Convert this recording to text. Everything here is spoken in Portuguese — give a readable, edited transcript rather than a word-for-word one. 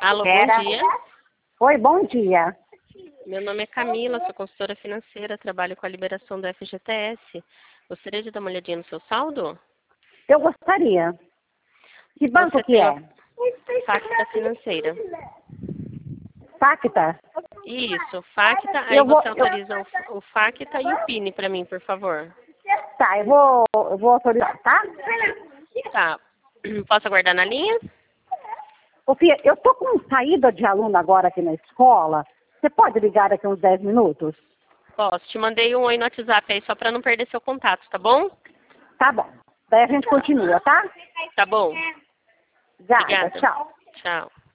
Alô, bom dia. Oi, bom dia. Meu nome é Camila, sou consultora financeira, trabalho com a liberação do FGTS. Gostaria de dar uma olhadinha no seu saldo? Eu gostaria. Que banco Você que tem é? uma Facta Financeira. Facta? Isso, Facta, aí Eu vou, você autoriza o Facta e o PIN para mim, por favor. Tá, eu vou autorizar, tá? Tá. Posso aguardar na linha? Ô, Fia, eu tô com saída de aluno agora aqui na escola. Você pode ligar daqui uns 10 minutos? Posso. Te mandei um oi no WhatsApp aí só para não perder seu contato, tá bom? Tá bom. Daí a gente continua, tá? Tá bom. Obrigada, Obrigada. tchau. Tchau.